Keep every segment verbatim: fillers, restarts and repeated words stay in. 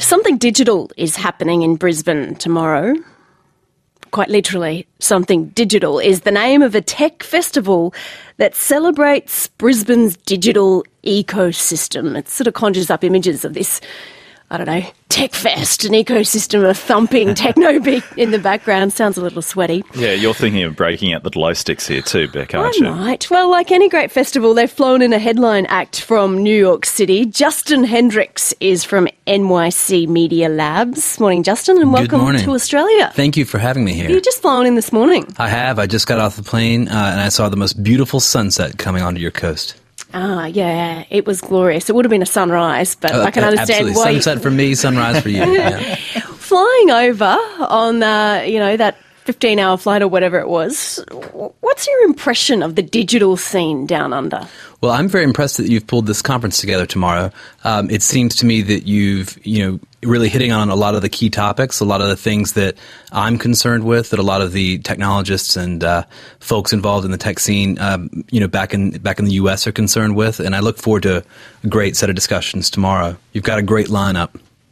Something digital is happening in Brisbane tomorrow. Quite literally, Something Digital is the name of a tech festival that celebrates Brisbane's digital ecosystem. It sort of conjures up images of this, I don't know, tech fest, an ecosystem of thumping techno beat in the background. Sounds a little sweaty. Yeah, you're thinking of breaking out the glow sticks here too, Beck, aren't I you? might. Well, like any great festival, they've flown in a headline act from New York City. Justin Hendricks is from N Y C Media Labs. Morning, Justin, and welcome Good morning. to Australia. Thank you for having me here. You just flown in this morning. I have. I just got off the plane uh, and I saw the most beautiful sunset coming onto your coast. Ah, yeah, it was glorious. It would have been a sunrise, but Uh, I can understand absolutely. why. Sunset for me, sunrise for you. Yeah. Flying over on, uh, you know, that fifteen-hour flight or whatever it was, what's your impression of the digital scene down under? Well, I'm very impressed that you've pulled this conference together tomorrow. Um, it seems to me that you've, you know, really hitting on a lot of the key topics, a lot of the things that I'm concerned with, that a lot of the technologists and uh, folks involved in the tech scene, um, you know, back in back in the U S are concerned with. And I look forward to a great set of discussions tomorrow. You've got a great lineup.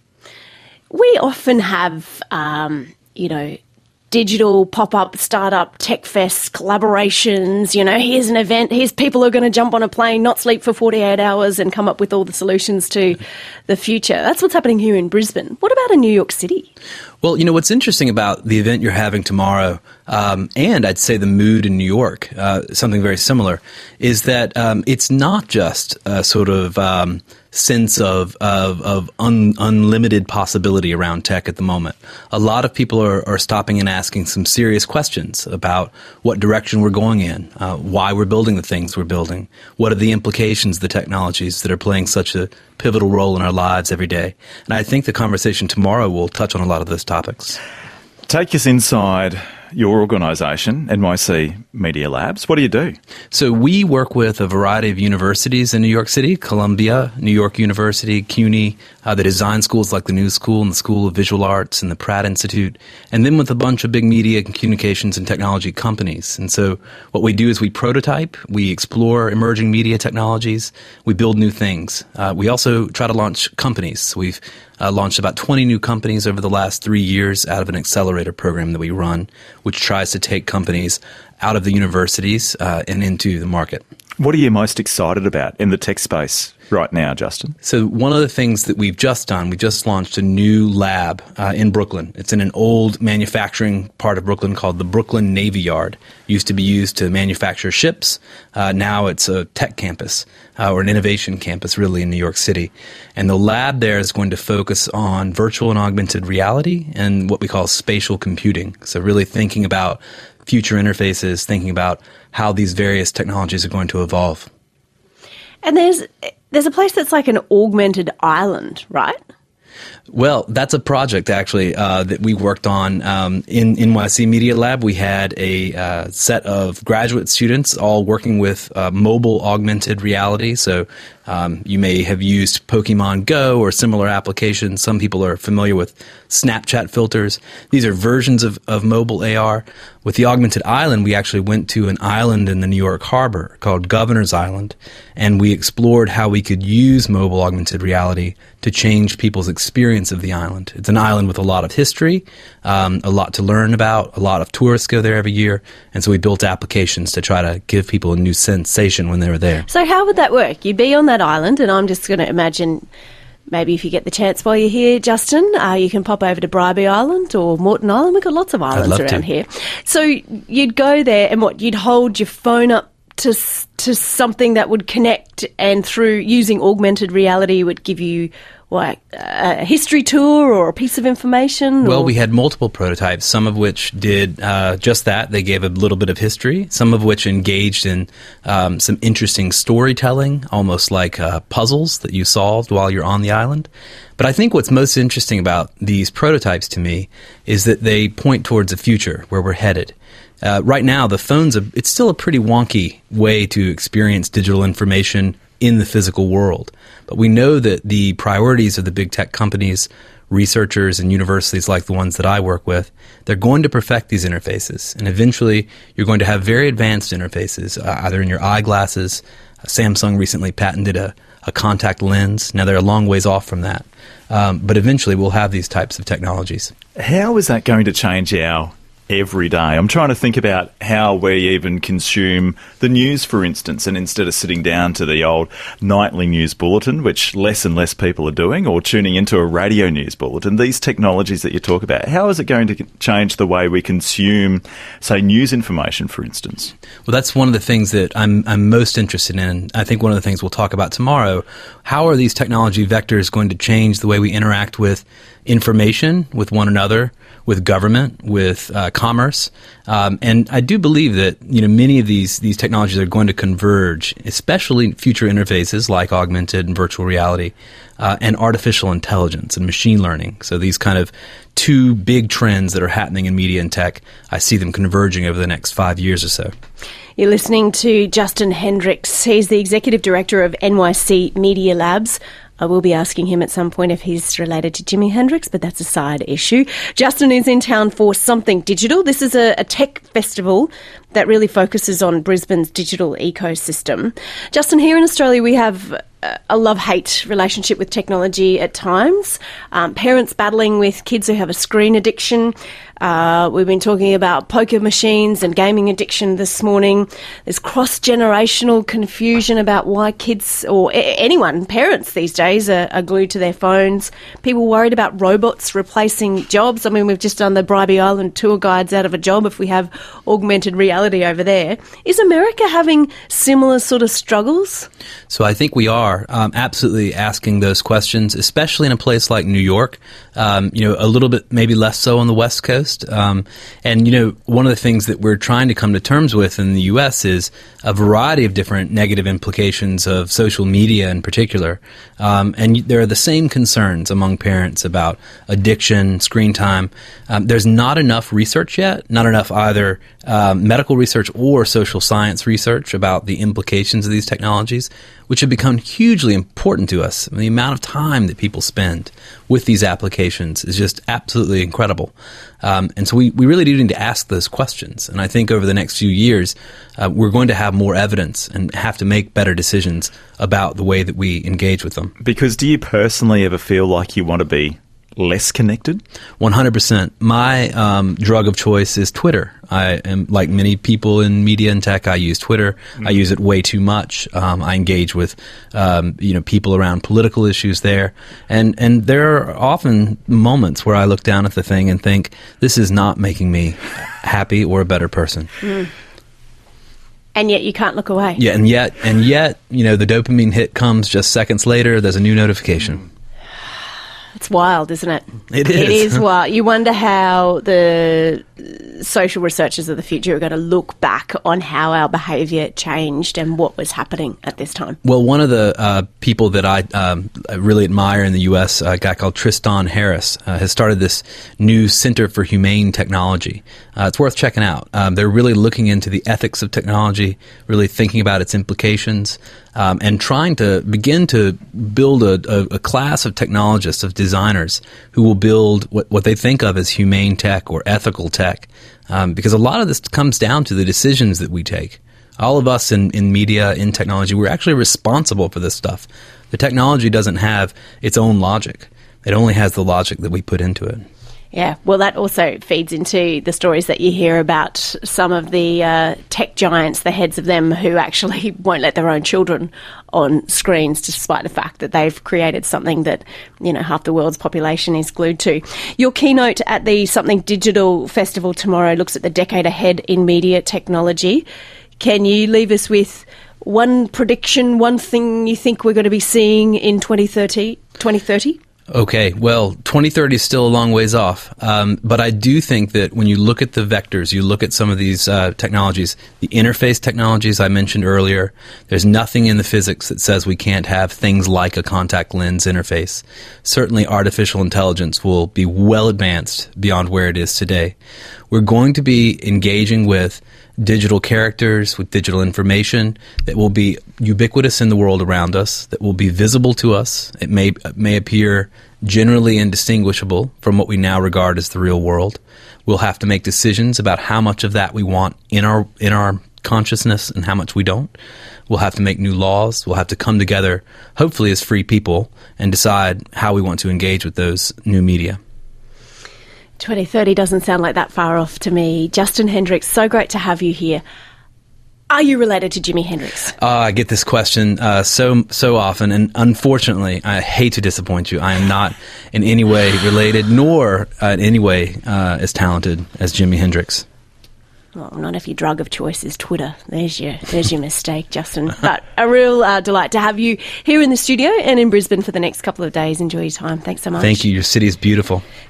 We often have, um, you know, digital pop-up, startup, tech fest collaborations. You know, here's an event, here's people who are going to jump on a plane, not sleep for forty-eight hours and come up with all the solutions to the future. That's what's happening here in Brisbane. What about in New York City? Well, you know, what's interesting about the event you're having tomorrow, um, and I'd say the mood in New York, uh, something very similar, is that um, it's not just a sort of um, sense of of, of un, unlimited possibility around tech at the moment. A lot of people are, are stopping and asking some serious questions about what direction we're going in, uh, why we're building the things we're building, what are the implications of the technologies that are playing such a pivotal role in our lives every day. And I think the conversation tomorrow will touch on a lot of those topics. Take us inside your organisation, N Y C Media Labs. What do you do? So we work with a variety of universities in New York City, Columbia, New York University, CUNY, uh, the design schools like the New School and the School of Visual Arts and the Pratt Institute, and then with a bunch of big media and communications and technology companies. And so what we do is we prototype, we explore emerging media technologies, we build new things. Uh, we also try to launch companies. We've uh, launched about twenty new companies over the last three years out of an accelerator program that we run, which tries to take companies out of the universities uh, and into the market. What are you most excited about in the tech space right now, Justin? So one of the things that we've just done, we just launched a new lab uh, in Brooklyn. It's in an old manufacturing part of Brooklyn called the Brooklyn Navy Yard. It used to be used to manufacture ships. Uh, now it's a tech campus uh, or an innovation campus really in New York City. And the lab there is going to focus on virtual and augmented reality and what we call spatial computing. So really thinking about future interfaces, thinking about how these various technologies are going to evolve. And there's there's a place that's like an augmented island, right? Well, that's a project actually uh, that we worked on um, in N Y C Media Lab. We had a uh, set of graduate students all working with uh, mobile augmented reality. So um, you may have used Pokemon Go or similar applications. Some people are familiar with Snapchat filters. These are versions of, of mobile A R. With the augmented island, we actually went to an island in the New York Harbor called Governor's Island, and we explored how we could use mobile augmented reality to change people's experience of the island. It's an island with a lot of history, um, a lot to learn about. A lot of tourists go there every year, and so we built applications to try to give people a new sensation when they were there. So how would that work? You'd be on that island, and I'm just going to imagine maybe if you get the chance while you're here, Justin, uh, you can pop over to Bribie Island or Moreton Island. We've got lots of islands love around to. here. So you'd go there, and what, you'd hold your phone up to to something that would connect, and through using augmented reality would give you what, a history tour or a piece of information? Well, or? we had multiple prototypes, some of which did uh, just that. They gave a little bit of history, some of which engaged in um, some interesting storytelling, almost like uh, puzzles that you solved while you're on the island. But I think what's most interesting about these prototypes to me is that they point towards a future where we're headed. Uh, right now, the phone's a, it's still a pretty wonky way to experience digital information in the physical world. But we know that the priorities of the big tech companies, researchers, and universities like the ones that I work with, they're going to perfect these interfaces. And eventually, you're going to have very advanced interfaces, uh, either in your eyeglasses. Samsung recently patented a, a contact lens. Now, they're a long ways off from that. Um, but eventually we'll have these types of technologies. How is that going to change our every day? I'm trying to think about how we even consume the news, for instance, and instead of sitting down to the old nightly news bulletin, which less and less people are doing, or tuning into a radio news bulletin, these technologies that you talk about, how is it going to change the way we consume, say, news information, for instance? Well, that's one of the things that I'm, I'm most interested in. I think one of the things we'll talk about tomorrow. How are these technology vectors going to change the way we interact with information, with one another, with government, with uh, commerce, um, and I do believe that you know many of these these technologies are going to converge, especially future interfaces like augmented and virtual reality, uh, and artificial intelligence and machine learning. So these kind of two big trends that are happening in media and tech, I see them converging over the next five years or so. You're listening to Justin Hendricks. He's the Executive Director of N Y C Media Labs. I will be asking him at some point if he's related to Jimi Hendrix, but that's a side issue. Justin is in town for Something Digital. This is a, a tech festival that really focuses on Brisbane's digital ecosystem. Justin, here in Australia we have a love-hate relationship with technology at times. Um, parents battling with kids who have a screen addiction. Uh, we've been talking about poker machines and gaming addiction this morning. There's cross-generational confusion about why kids or a- anyone, parents these days, are, are glued to their phones. People worried about robots replacing jobs. I mean, we've just done the Bribie Island tour guides out of a job if we have augmented reality over there. Is America having similar sort of struggles? So I think we are um, absolutely asking those questions, especially in a place like New York. Um, you know, a little bit maybe less so on the West Coast. Um, and, you know, one of the things that we're trying to come to terms with in the U S is a variety of different negative implications of social media in particular. Um, and there are the same concerns among parents about addiction, screen time. Um, there's not enough research yet, not enough either um, medical research or social science research about the implications of these technologies, which have become hugely important to us. I mean, the amount of time that people spend with these applications is just absolutely incredible. Um, and so we, we really do need to ask those questions. And I think over the next few years, uh, we're going to have more evidence and have to make better decisions about the way that we engage with them. Because do you personally ever feel like you want to be less connected? one hundred percent. My um, drug of choice is Twitter. I am, like many people in media and tech, I use Twitter. Mm. I use it way too much. Um, I engage with um, you know people around political issues there. And, and there are often moments where I look down at the thing and think, this is not making me happy or a better person. Mm. And yet you can't look away. Yeah, and yet, and yet, you know, the dopamine hit comes just seconds later. There's a new notification. Mm. It's wild, isn't it? It is. It is wild. You wonder how the social researchers of the future are going to look back on how our behaviour changed and what was happening at this time. Well, one of the uh, people that I um, really admire in the U S, a guy called Tristan Harris, uh, has started this new Center for Humane Technology. Uh, it's worth checking out. Um, they're really looking into the ethics of technology, really thinking about its implications, um, and trying to begin to build a, a, a class of technologists, of designers, who will build what, what they think of as humane tech or ethical tech. Um, because a lot of this comes down to the decisions that we take. All of us in, in media, in technology, we're actually responsible for this stuff. The technology doesn't have its own logic. It only has the logic that we put into it. Yeah, well, that also feeds into the stories that you hear about some of the uh, tech giants, the heads of them, who actually won't let their own children on screens, despite the fact that they've created something that, you know, half the world's population is glued to. Your keynote at the Something Digital Festival tomorrow looks at the decade ahead in media technology. Can you leave us with one prediction, one thing you think we're going to be seeing in twenty thirty? Okay, well, twenty thirty is still a long ways off, um, but I do think that when you look at the vectors, you look at some of these uh, technologies, the interface technologies I mentioned earlier, there's nothing in the physics that says we can't have things like a contact lens interface. Certainly artificial intelligence will be well advanced beyond where it is today. We're going to be engaging with digital characters, with digital information that will be ubiquitous in the world around us, that will be visible to us. It may may appear generally indistinguishable from what we now regard as the real world. We'll have to make decisions about how much of that we want in our in our consciousness and how much we don't. We'll have to make new laws. We'll have to come together, hopefully as free people, and decide how we want to engage with those new media. twenty thirty doesn't sound like that far off to me. Justin Hendricks, so great to have you here. Are you related to Jimi Hendrix? Uh, I get this question uh, so so often, and unfortunately, I hate to disappoint you. I am not in any way related, nor uh, in any way uh, as talented as Jimi Hendrix. Well, not if your drug of choice is Twitter. There's your there's your mistake, Justin. But a real uh, delight to have you here in the studio and in Brisbane for the next couple of days. Enjoy your time. Thanks so much. Thank you. Your city is beautiful.